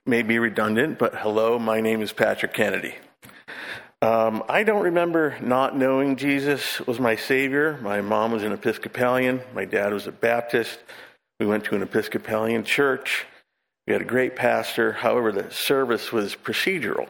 may be redundant, but hello, my name is Patrick Kennedy. I don't remember not knowing Jesus was my Savior. My mom was an Episcopalian. My dad was a Baptist. We went to an Episcopalian church. We had a great pastor. However, the service was procedural.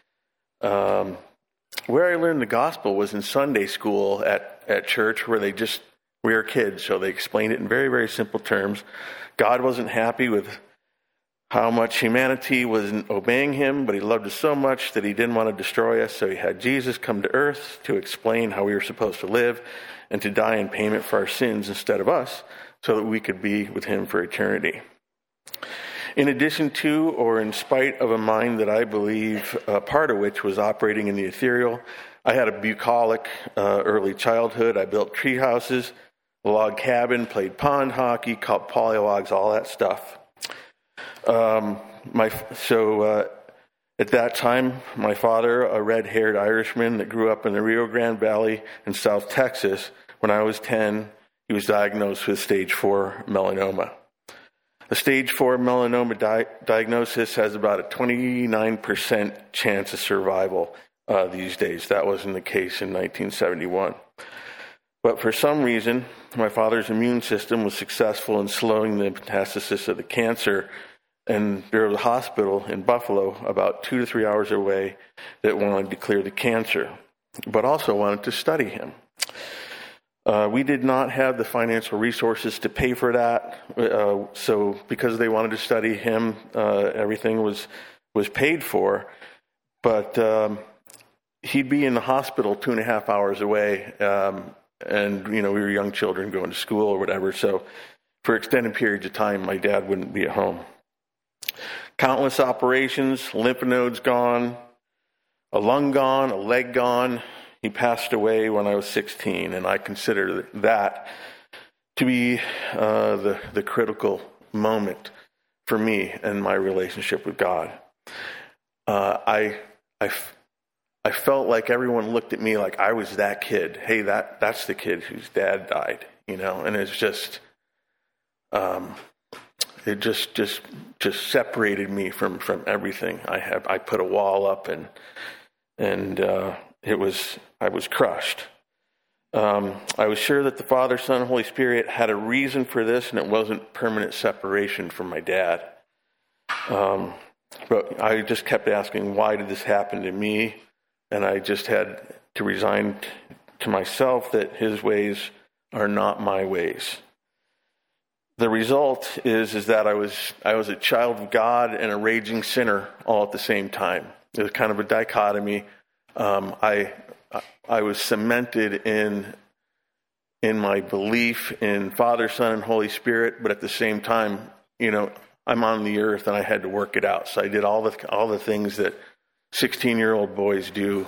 Where I learned the gospel was in Sunday school at church, where we were kids, so they explained it in very, very simple terms. God wasn't happy with how much humanity wasn't obeying him, but he loved us so much that he didn't want to destroy us, so he had Jesus come to earth to explain how we were supposed to live and to die in payment for our sins instead of us, so that we could be with him for eternity. In addition to, or in spite of a mind that I believe part of which was operating in the ethereal, I had a bucolic early childhood. I built tree houses, a log cabin, played pond hockey, caught pollywogs, all that stuff. At that time, my father, a red-haired Irishman that grew up in the Rio Grande Valley in South Texas, when I was 10, he was diagnosed with stage 4 melanoma. A stage 4 melanoma diagnosis has about a 29% chance of survival these days. That wasn't the case in 1971. But for some reason, my father's immune system was successful in slowing the metastasis of the cancer, and there was a hospital in Buffalo about 2 to 3 hours away that wanted to clear the cancer, but also wanted to study him. We did not have the financial resources to pay for that, so because they wanted to study him, everything was paid for, but he'd be in the hospital 2.5 hours away, and we were young children going to school or whatever, so for extended periods of time, my dad wouldn't be at home. Countless operations, lymph nodes gone, a lung gone, a leg gone. He passed away when I was 16, and I consider that to be the critical moment for me and my relationship with God. I felt like everyone looked at me like I was that kid. Hey, that's the kid whose dad died, and it's just it just separated me from everything I have. I put a wall up, and I was crushed. I was sure that the Father, Son, and Holy Spirit had a reason for this, and it wasn't permanent separation from my dad. But I just kept asking, why did this happen to me? And I just had to resign to myself that his ways are not my ways. The result is that I was a child of God and a raging sinner all at the same time. It was kind of a dichotomy. I was cemented in my belief in Father, Son, and Holy Spirit, but at the same time, I'm on the earth and I had to work it out. So I did all the things that 16-year-old boys do,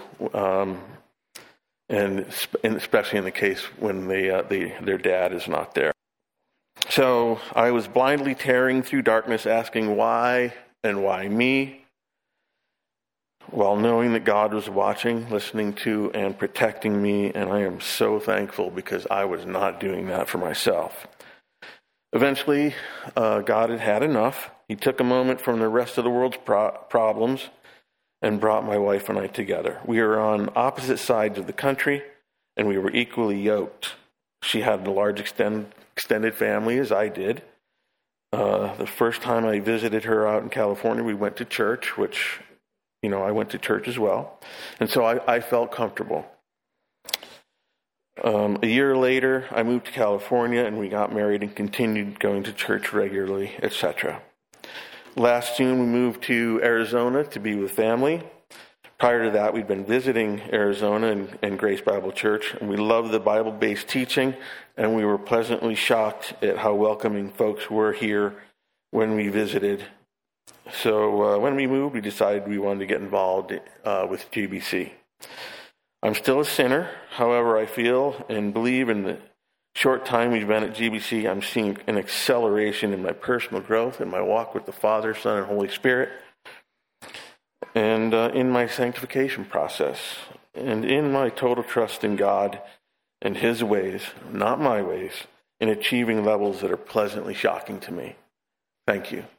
and especially in the case when their dad is not there. So I was blindly tearing through darkness, asking why and why me, while knowing that God was watching, listening to, and protecting me, and I am so thankful because I was not doing that for myself. Eventually, God had enough. He took a moment from the rest of the world's problems and brought my wife and I together. We were on opposite sides of the country, and we were equally yoked. She had a large extended family, as I did. The first time I visited her out in California, we went to church, which, I went to church as well. And so I felt comfortable. A year later, I moved to California, and we got married and continued going to church regularly, etc. Last June, we moved to Arizona to be with family. Prior to that, we'd been visiting Arizona and Grace Bible Church, and we loved the Bible-based teaching, and we were pleasantly shocked at how welcoming folks were here when we visited. So when we moved, we decided we wanted to get involved with GBC. I'm still a sinner. However, I feel and believe in the short time we've been at GBC, I'm seeing an acceleration in my personal growth, in my walk with the Father, Son, and Holy Spirit, and in my sanctification process, and in my total trust in God and His ways, not my ways, in achieving levels that are pleasantly shocking to me. Thank you.